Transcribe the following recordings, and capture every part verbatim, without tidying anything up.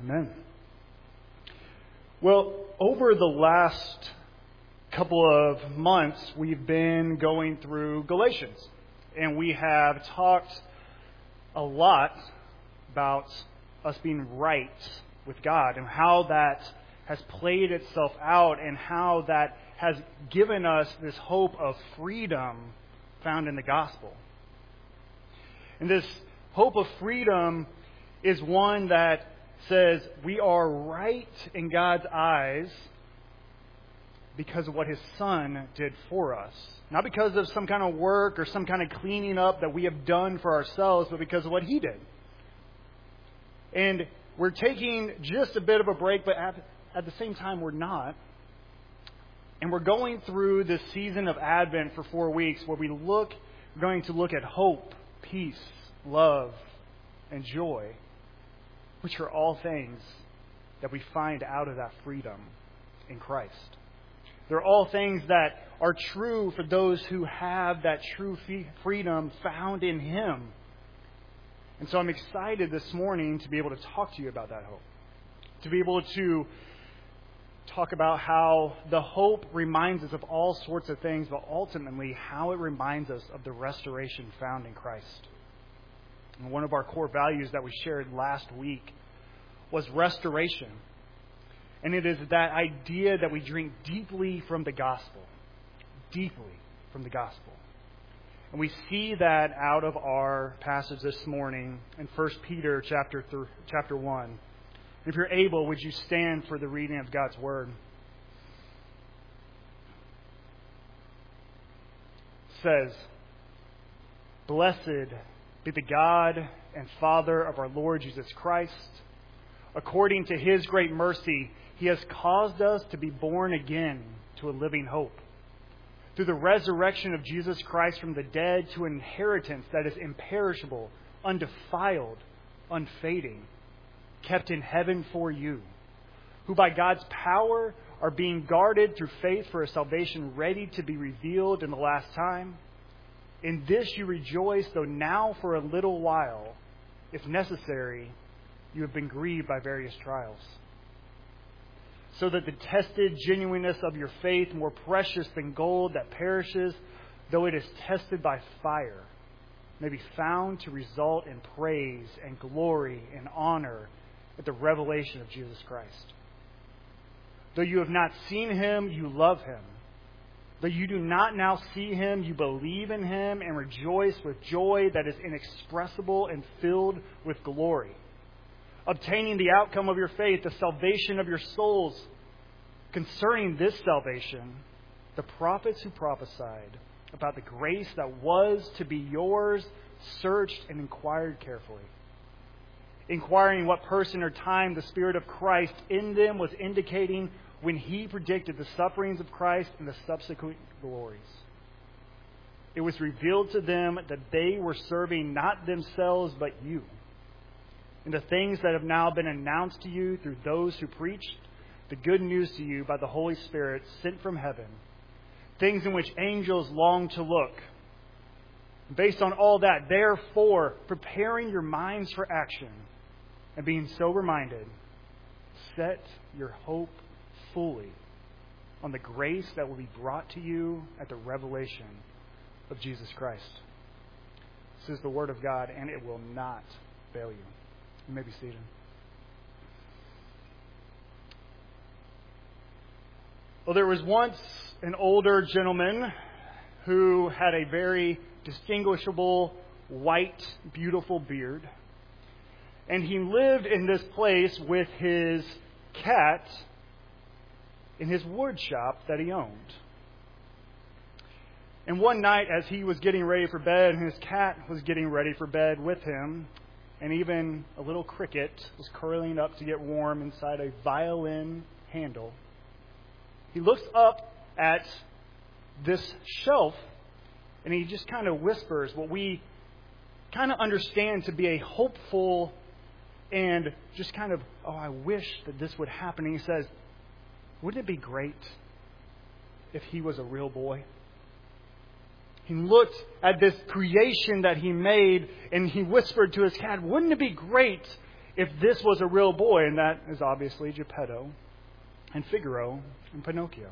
Amen. Well, over the last couple of months, we've been going through Galatians. And we have talked a lot about us being right with God and how that has played itself out and how that has given us this hope of freedom found in the gospel. And this hope of freedom is one that says we are right in God's eyes because of what His Son did for us. Not because of some kind of work or some kind of cleaning up that we have done for ourselves, but because of what He did. And we're taking just a bit of a break, but at, at the same time we're not. And we're going through this season of Advent for four weeks where we look, we're going to look at hope, peace, love, and joy, which are all things that we find out of that freedom in Christ. They're all things that are true for those who have that true freedom found in Him. And so I'm excited this morning to be able to talk to you about that hope. To be able to talk about how the hope reminds us of all sorts of things, but ultimately how it reminds us of the restoration found in Christ. And one of our core values that we shared last week was restoration. And it is that idea that we drink deeply from the gospel. Deeply from the gospel. And we see that out of our passage this morning in First Peter chapter th- chapter one. If you're able, would you stand for the reading of God's Word? It says, "Blessed be the God and Father of our Lord Jesus Christ. According to His great mercy, He has caused us to be born again to a living hope, through the resurrection of Jesus Christ from the dead to an inheritance that is imperishable, undefiled, unfading, kept in heaven for you, who by God's power are being guarded through faith for a salvation ready to be revealed in the last time. In this you rejoice, though now for a little while, if necessary, you have been grieved by various trials, so that the tested genuineness of your faith, more precious than gold that perishes, though it is tested by fire, may be found to result in praise and glory and honor at the revelation of Jesus Christ. Though you have not seen Him, you love Him. Though you do not now see Him, you believe in Him and rejoice with joy that is inexpressible and filled with glory, obtaining the outcome of your faith, the salvation of your souls. Concerning this salvation, the prophets who prophesied about the grace that was to be yours searched and inquired carefully, inquiring what person or time the Spirit of Christ in them was indicating when He predicted the sufferings of Christ and the subsequent glories. It was revealed to them that they were serving not themselves but you, and the things that have now been announced to you through those who preached the good news to you by the Holy Spirit sent from heaven, things in which angels long to look. Based on all that, therefore, preparing your minds for action and being sober minded, set your hope fully on the grace that will be brought to you at the revelation of Jesus Christ." This is the Word of God, and it will not fail you. You may be seated. Well, there was once an older gentleman who had a very distinguishable, white, beautiful beard. And he lived in this place with his cat in his wood shop that he owned. And one night, as he was getting ready for bed, and his cat was getting ready for bed with him, and even a little cricket was curling up to get warm inside a violin handle, he looks up at this shelf and he just kind of whispers what we kind of understand to be a hopeful and just kind of, oh, I wish that this would happen. And he says, wouldn't it be great if he was a real boy? He looked at this creation that he made and he whispered to his cat, wouldn't it be great if this was a real boy, and that is obviously Geppetto and Figaro and Pinocchio.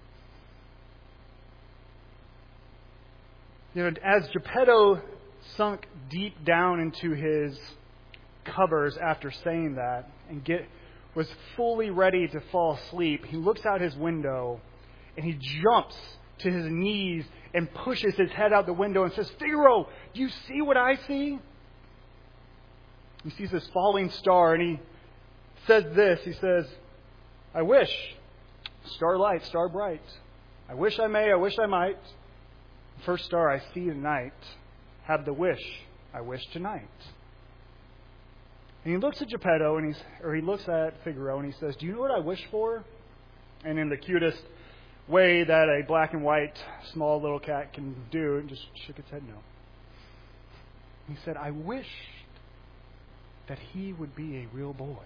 You know, as Geppetto sunk deep down into his covers after saying that and get was fully ready to fall asleep, he looks out his window and he jumps to his knees and pushes his head out the window and says, "Figaro, do you see what I see?" He sees this falling star, and he says this. He says, "I wish, starlight, star bright. I wish I may, I wish I might. First star I see tonight, have the wish I wish tonight." And he looks at Geppetto, and he's, or he looks at Figaro, and he says, "Do you know what I wish for?" And in the cutest way that a black and white small little cat can do, and just shook its head no. He said, "I wish that he would be a real boy."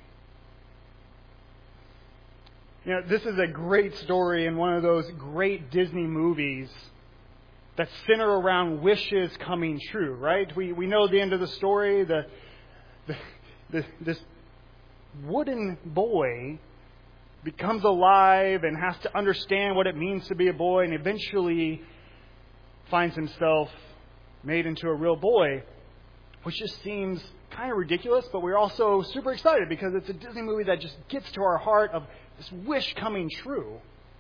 You know, this is a great story in one of those great Disney movies that center around wishes coming true, right? We we know the end of the story. The, the, the this wooden boy becomes alive and has to understand what it means to be a boy, and eventually finds himself made into a real boy, which just seems kind of ridiculous, but we're also super excited because it's a Disney movie that just gets to our heart of this wish coming true.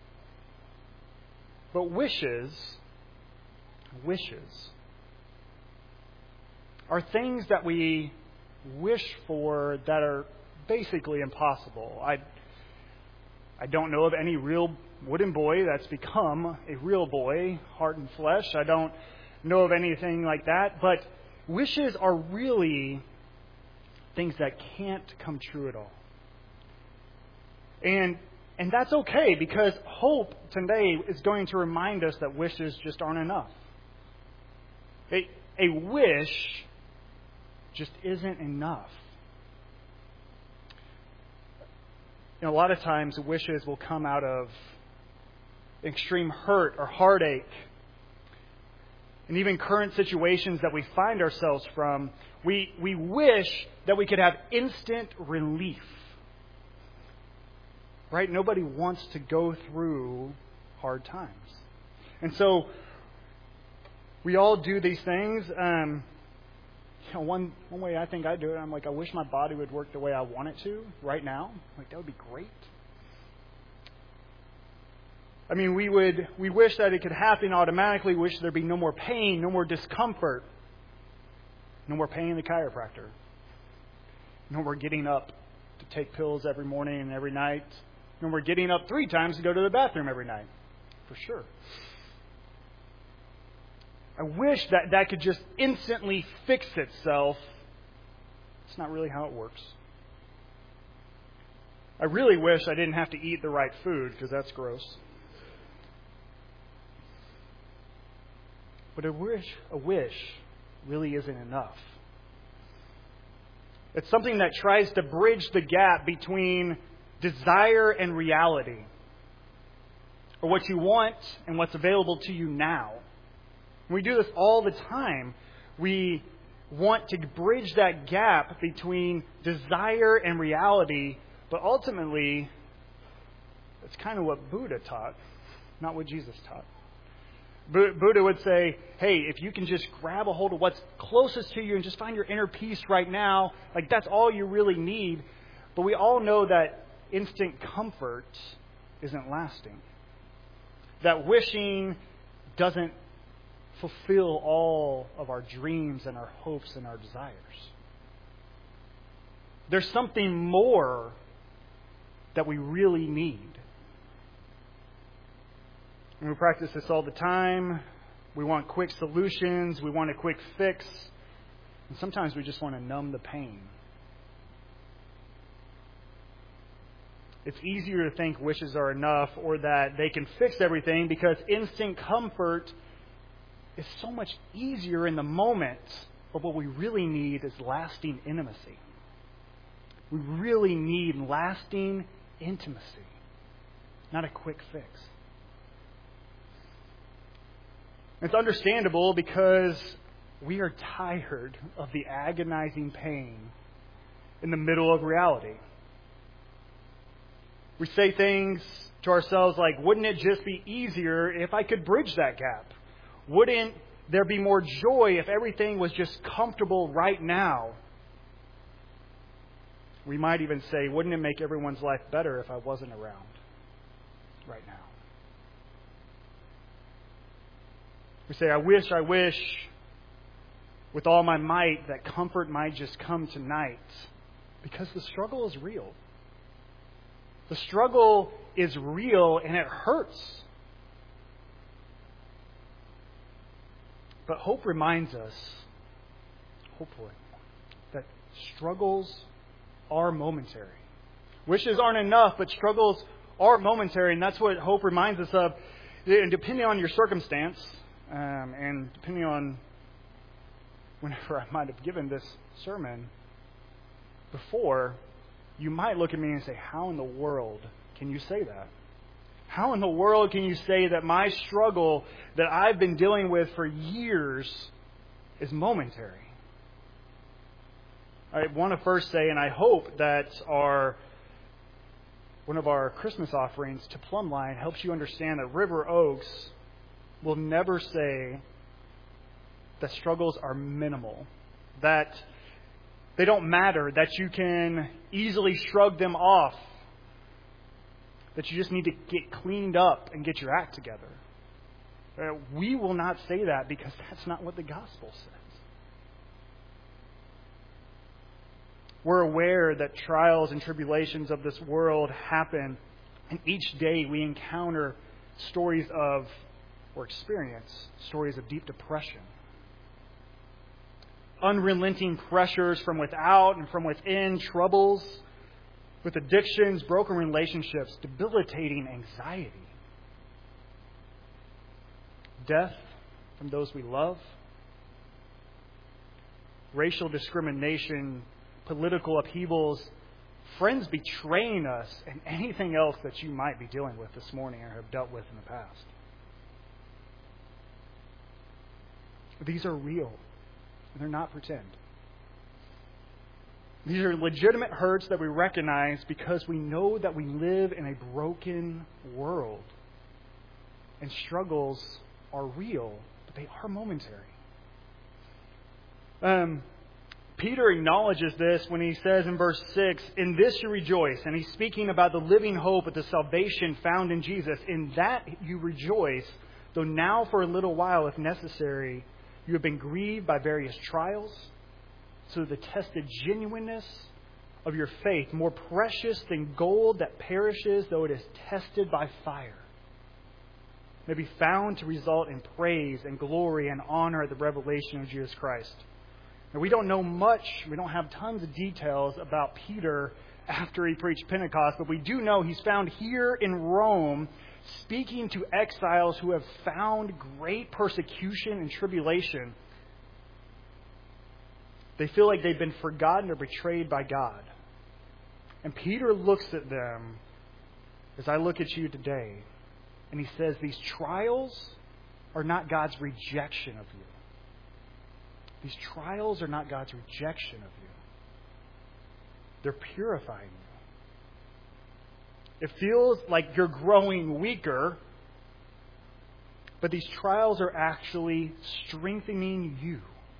But wishes, wishes, are things that we wish for that are basically impossible. I I don't know of any real wooden boy that's become a real boy, heart and flesh. I don't know of anything like that. But wishes are really things that can't come true at all. And and that's okay, because hope today is going to remind us that wishes just aren't enough. A, a wish just isn't enough. You know, a lot of times wishes will come out of extreme hurt or heartache. And even current situations that we find ourselves from, we, we wish that we could have instant relief. Right? Nobody wants to go through hard times. And so we all do these things. Um, you know, one one way I think I do it, I'm like, I wish my body would work the way I want it to right now. Like, that would be great. I mean, we would we wish that it could happen automatically. Wish there'd be no more pain, no more discomfort, no more pain in the chiropractor, no more getting up to take pills every morning and every night, no more getting up three times to go to the bathroom every night, for sure. I wish that that could just instantly fix itself. It's not really how it works. I really wish I didn't have to eat the right food, because that's gross. But a wish, a wish really isn't enough. It's something that tries to bridge the gap between desire and reality, or what you want and what's available to you now. We do this all the time. We want to bridge that gap between desire and reality, but ultimately, that's kind of what Buddha taught, not what Jesus taught. Buddha would say, hey, if you can just grab a hold of what's closest to you and just find your inner peace right now, like that's all you really need. But we all know that instant comfort isn't lasting. That wishing doesn't fulfill all of our dreams and our hopes and our desires. There's something more that we really need. And we practice this all the time. We want quick solutions. We want a quick fix. And sometimes we just want to numb the pain. It's easier to think wishes are enough or that they can fix everything, because instant comfort is so much easier in the moment. But what we really need is lasting intimacy. We really need lasting intimacy, not a quick fix. It's understandable, because we are tired of the agonizing pain in the middle of reality. We say things to ourselves like, wouldn't it just be easier if I could bridge that gap? Wouldn't there be more joy if everything was just comfortable right now? We might even say, wouldn't it make everyone's life better if I wasn't around right now? We say, I wish, I wish with all my might that comfort might just come tonight, because the struggle is real. The struggle is real and it hurts. But hope reminds us, hopefully, that struggles are momentary. Wishes aren't enough, but struggles are momentary, and that's what hope reminds us of. And depending on your circumstance, um, and depending on whenever I might have given this sermon before, you might look at me and say, how in the world can you say that? How in the world can you say that my struggle that I've been dealing with for years is momentary? I want to first say, and I hope that our one of our Christmas offerings to Plumline helps you understand that River Oaks will never say that struggles are minimal, that they don't matter, that you can easily shrug them off, that you just need to get cleaned up and get your act together. Uh, we will not say that, because that's not what the gospel says. We're aware that trials and tribulations of this world happen, and each day we encounter stories of, or experience, stories of deep depression. Unrelenting pressures from without and from within, troubles with addictions, broken relationships, debilitating anxiety, death from those we love, racial discrimination, political upheavals, friends betraying us, and anything else that you might be dealing with this morning or have dealt with in the past. These are real. They're not pretend. These are legitimate hurts that we recognize because we know that we live in a broken world. And struggles are real, but they are momentary. Um, Peter acknowledges this when he says in verse six, in this you rejoice. And he's speaking about the living hope of the salvation found in Jesus. In that you rejoice, though now for a little while, if necessary, you have been grieved by various trials, so the tested genuineness of your faith, more precious than gold that perishes, though it is tested by fire, may be found to result in praise and glory and honor at the revelation of Jesus Christ. Now, we don't know much, we don't have tons of details about Peter after he preached Pentecost, but we do know he's found here in Rome speaking to exiles who have found great persecution and tribulation. They feel like they've been forgotten or betrayed by God. And Peter looks at them as I look at you today, and he says these trials are not God's rejection of you. These trials are not God's rejection of you. They're purifying you. It feels like you're growing weaker, but these trials are actually strengthening you.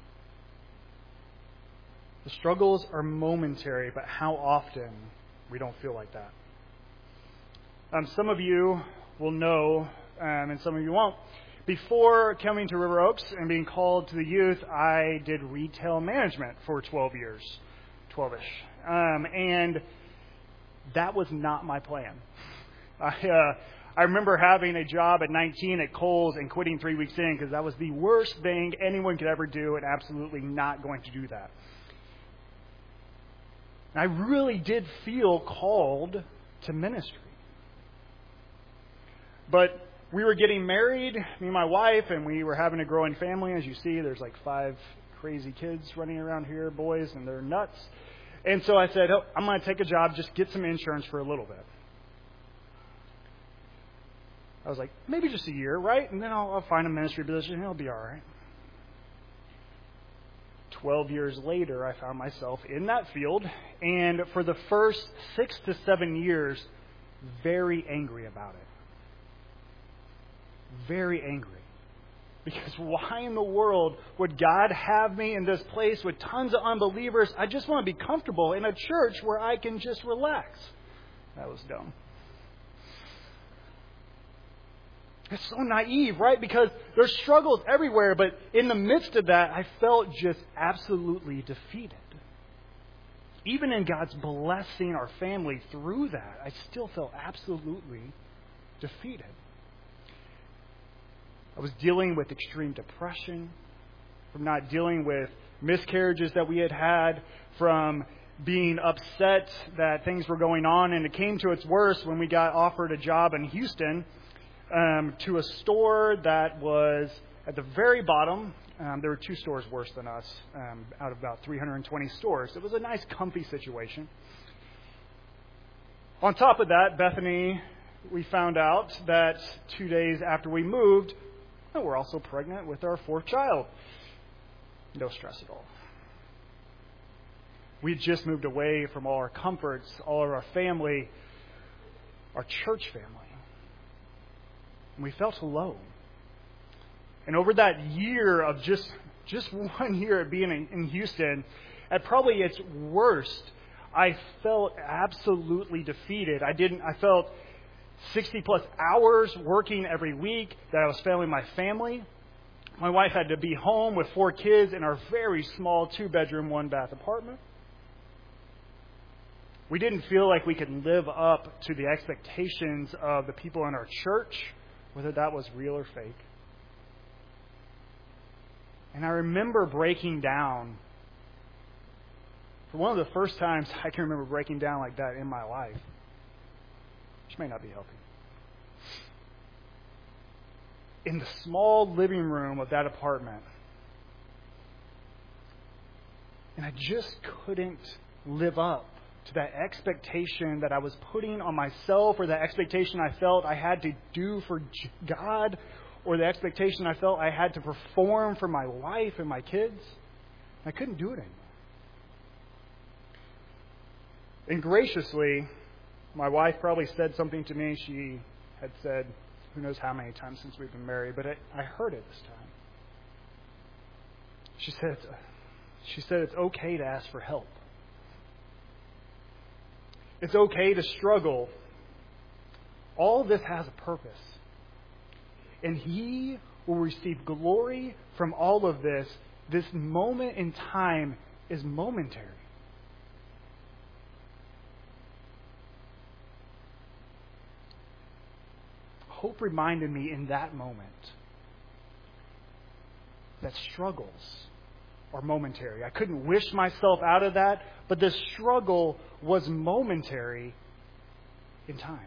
The struggles are momentary, but how often we don't feel like that. Um, some of you will know, um, and some of you won't. Before coming to River Oaks and being called to the youth, I did retail management for twelve years, twelve-ish. Um, and that was not my plan. I, uh, I remember having a job at nineteen at Kohl's and quitting three weeks in because that was the worst thing anyone could ever do, and absolutely not going to do that. And I really did feel called to ministry. But we were getting married, me and my wife, and we were having a growing family. As you see, there's like five crazy kids running around here, boys, and they're nuts. And so I said, oh, I'm going to take a job, just get some insurance for a little bit. I was like, maybe just a year, right? And then I'll, I'll find a ministry position and it'll be all right. twelve years later, I found myself in that field, and for the first six to seven years, very angry about it. Very angry. Because why in the world would God have me in this place with tons of unbelievers? I just want to be comfortable in a church where I can just relax. That was dumb. It's so naive, right? Because there's struggles everywhere, but in the midst of that, I felt just absolutely defeated. Even in God's blessing our family through that, I still felt absolutely defeated. I was dealing with extreme depression, from not dealing with miscarriages that we had had, from being upset that things were going on, and it came to its worst when we got offered a job in Houston um, to a store that was at the very bottom. Um, there were two stores worse than us um, out of about three hundred twenty stores. It was a nice, comfy situation. On top of that, Bethany, we found out that two days after we moved, oh, we're also pregnant with our fourth child. No stress at all. We had just moved away from all our comforts, all of our family, our church family. And we felt alone. And over that year of just, just one year of being in, in Houston, at probably its worst, I felt absolutely defeated. I didn't, I felt sixty plus hours working every week, that I was failing my family. My wife had to be home with four kids in our very small two-bedroom, one-bath apartment. We didn't feel like we could live up to the expectations of the people in our church, whether that was real or fake. And I remember breaking down. For one of the first times I can remember breaking down like that in my life. Which may not be healthy. In the small living room of that apartment. And I just couldn't live up to that expectation that I was putting on myself, or that expectation I felt I had to do for God, or the expectation I felt I had to perform for my wife and my kids. I couldn't do it anymore. And graciously, my wife probably said something to me she had said who knows how many times since we've been married, but it, I heard it this time. She said, she said it's okay to ask for help. It's okay to struggle. All this has a purpose. And He will receive glory from all of this. This moment in time is momentary. Hope reminded me in that moment that struggles are momentary. I couldn't wish myself out of that, but the struggle was momentary in time.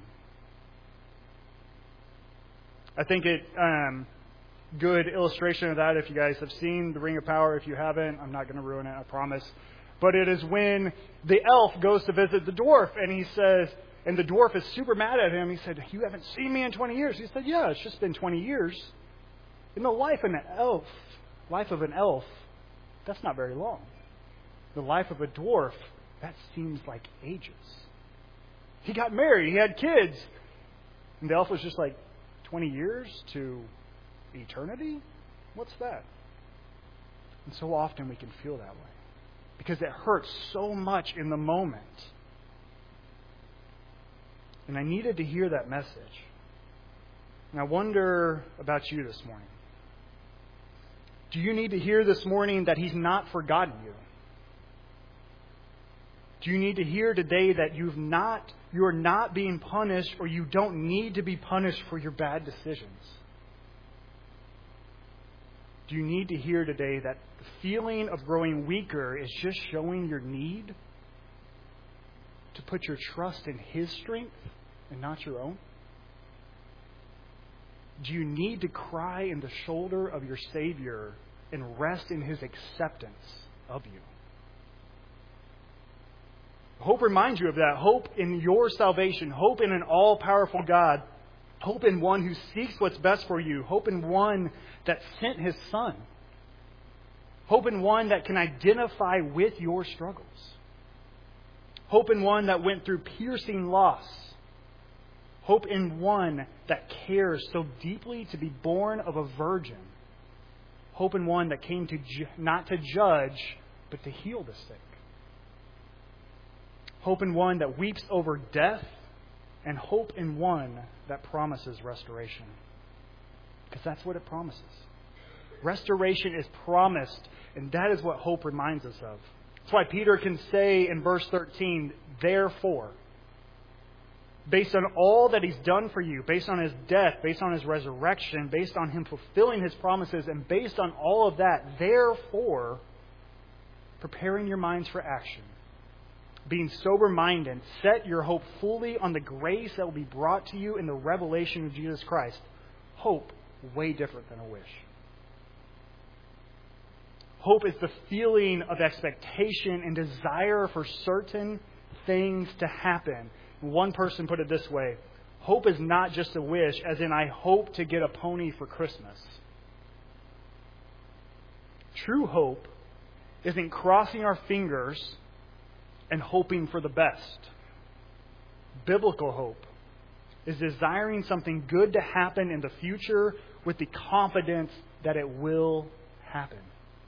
I think it um, good illustration of that, if you guys have seen The Ring of Power. If you haven't, I'm not going to ruin it, I promise. But it is when the elf goes to visit the dwarf, and he says, and the dwarf is super mad at him. He said, "You haven't seen me in twenty years." He said, "Yeah, it's just been twenty years. In the life of an elf, life of an elf, that's not very long. The life of a dwarf, that seems like ages." He got married. He had kids. And the elf was just like, twenty years to eternity? What's that? And so often we can feel that way. Because it hurts so much in the moment. And I needed to hear that message. And I wonder about you this morning. Do you need to hear this morning that He's not forgotten you? Do you need to hear today that you've not, you are not being punished, or you don't need to be punished for your bad decisions? Do you need to hear today that the feeling of growing weaker is just showing your need to put your trust in His strength and not your own? Do you need to cry in the shoulder of your Savior and rest in His acceptance of you? Hope reminds you of that. Hope in your salvation. Hope in an all-powerful God. Hope in one who seeks what's best for you. Hope in one that sent His Son. Hope in one that can identify with your struggles. Hope in one that went through piercing loss. Hope in one that cares so deeply to be born of a virgin. Hope in one that came to ju- not to judge, but to heal the sick. Hope in one that weeps over death, and hope in one that promises restoration. Because that's what it promises. Restoration is promised, and that is what hope reminds us of. That's why Peter can say in verse thirteen, therefore, based on all that He's done for you, based on His death, based on His resurrection, based on Him fulfilling His promises, and based on all of that, therefore, preparing your minds for action, being sober-minded, set your hope fully on the grace that will be brought to you in the revelation of Jesus Christ. Hope, way different than a wish. Hope is the feeling of expectation and desire for certain things to happen. One person put it this way: hope is not just a wish, as in I hope to get a pony for Christmas. True hope isn't crossing our fingers and hoping for the best. Biblical hope is desiring something good to happen in the future with the confidence that it will happen.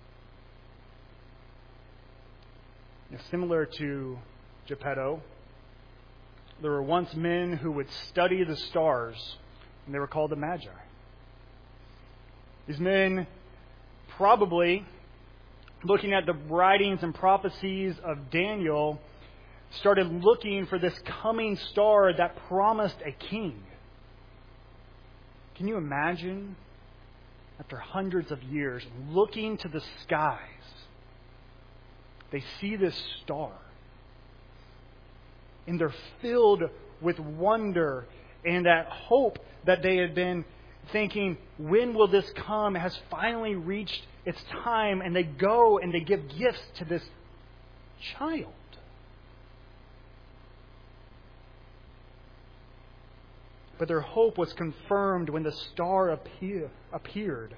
Now, similar to Geppetto, there were once men who would study the stars, and they were called the Magi. These men, probably looking at the writings and prophecies of Daniel, started looking for this coming star that promised a king. Can you imagine, after hundreds of years, looking to the skies, they see this star, and they're filled with wonder and that hope that they had been thinking, when will this come, has finally reached its time, and they go and they give gifts to this child. But their hope was confirmed when the star appear, appeared.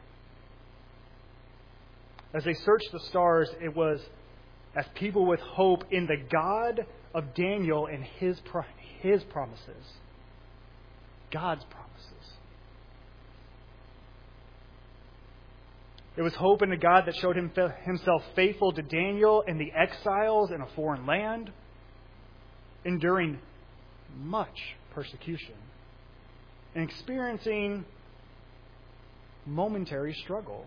As they searched the stars, it was as people with hope in the God of Daniel and his, his promises. God's promises. It was hope in a God that showed him, himself faithful to Daniel and the exiles in a foreign land, enduring much persecution and experiencing momentary struggle.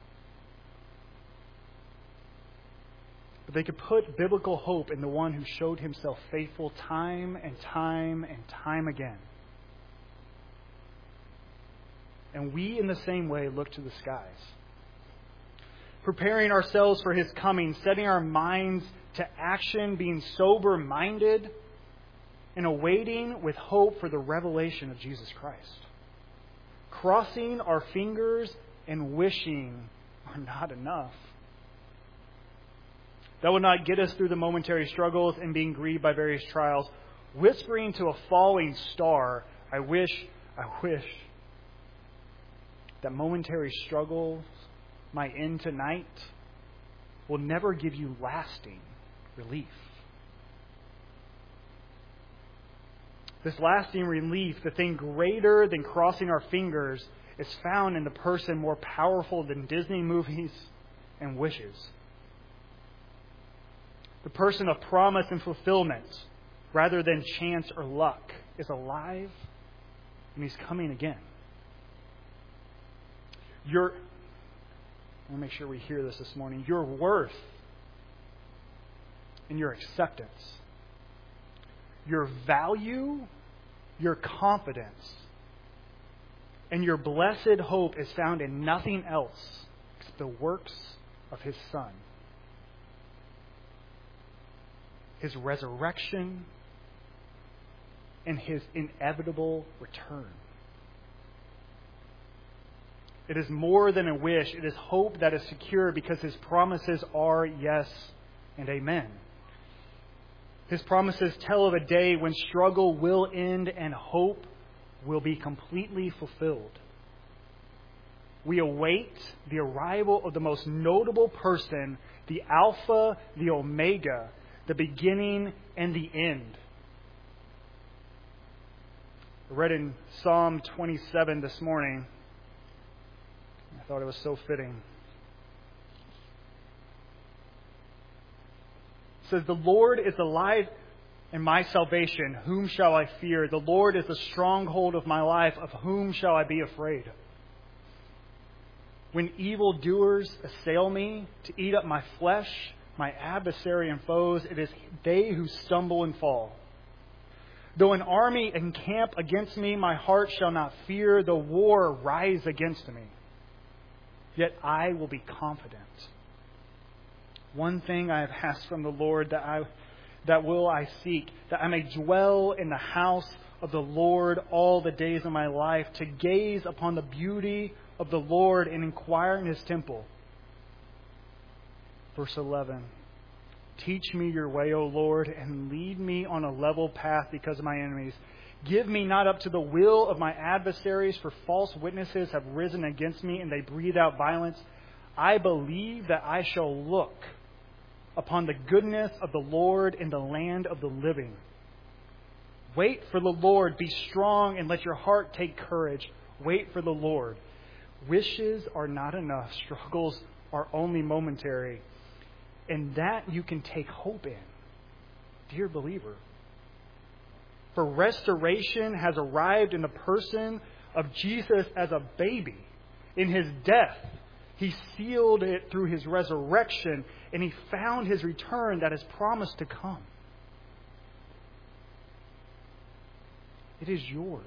But they could put biblical hope in the one who showed himself faithful time and time and time again. And we, in the same way, look to the skies, preparing ourselves for His coming, setting our minds to action, being sober-minded, and awaiting with hope for the revelation of Jesus Christ. Crossing our fingers and wishing are not enough. That will not get us through the momentary struggles and being grieved by various trials. Whispering to a falling star, I wish, I wish that momentary struggles might end tonight, will never give you lasting relief. This lasting relief, the thing greater than crossing our fingers, is found in the person more powerful than Disney movies and wishes. The person of promise and fulfillment, rather than chance or luck, is alive, and He's coming again. Your, I want to make sure we hear this this morning. Your worth and your acceptance, your value, your confidence, and your blessed hope is found in nothing else except the works of His Son. His resurrection, and His inevitable return. It is more than a wish. It is hope that is secure because His promises are yes and amen. His promises tell of a day when struggle will end and hope will be completely fulfilled. we await the arrival of the most notable person, the Alpha, the Omega, the beginning and the end. I read in Psalm twenty-seven this morning. I thought it was so fitting. It says, "The Lord is the light and my salvation. Whom shall I fear? The Lord is the stronghold of my life. Of whom shall I be afraid? When evildoers assail me to eat up my flesh, my adversary and foes, it is they who stumble and fall. Though an army encamp against me, my heart shall not fear. Though war rise against me, yet I will be confident. One thing I have asked from the Lord, that I that will I seek, that I may dwell in the house of the Lord all the days of my life, to gaze upon the beauty of the Lord and inquire in His temple." Verse eleven. "Teach me your way, O Lord, and lead me on a level path because of my enemies. Give me not up to the will of my adversaries, for false witnesses have risen against me, and they breathe out violence. I believe that I shall look upon the goodness of the Lord in the land of the living. Wait for the Lord, be strong, and let your heart take courage. Wait for the Lord. Wishes are not enough, struggles are only momentary, and that you can take hope in, dear believer. For restoration has arrived in the person of Jesus as a baby. In His death, He sealed it through His resurrection, and He found His return that is promised to come. It is yours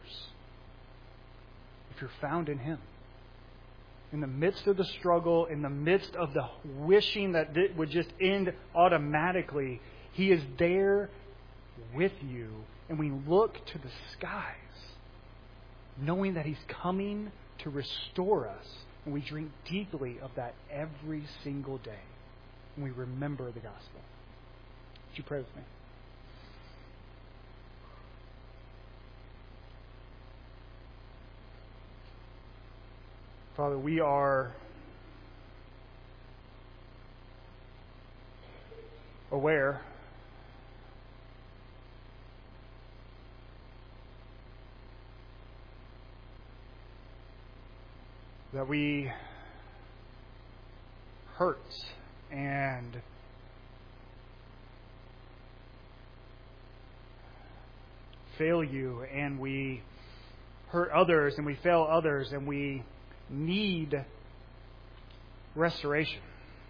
if you're found in Him. In the midst of the struggle, in the midst of the wishing that it would just end automatically, He is there with you. And we look to the skies, knowing that He's coming to restore us. And we drink deeply of that every single day. And we remember the gospel. Would you pray with me? Father, we are aware that we hurt and fail You, and we hurt others, and we fail others, and we need restoration.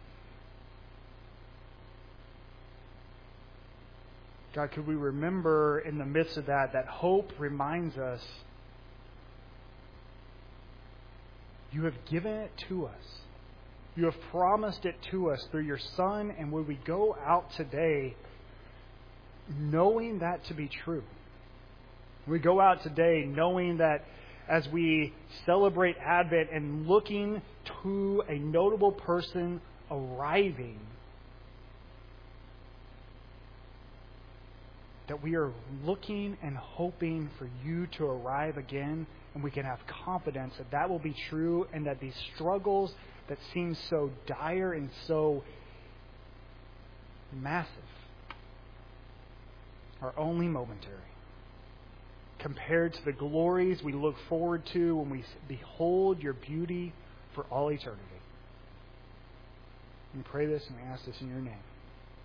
God, could we remember in the midst of that, that hope reminds us You have given it to us. You have promised it to us through Your Son, and when we go out today, knowing that to be true, we go out today knowing that as we celebrate Advent and looking to a notable person arriving, that we are looking and hoping for You to arrive again, and we can have confidence that that will be true, and that these struggles that seem so dire and so massive are only momentary compared to the glories we look forward to when we behold Your beauty for all eternity. We pray this and we ask this in Your name.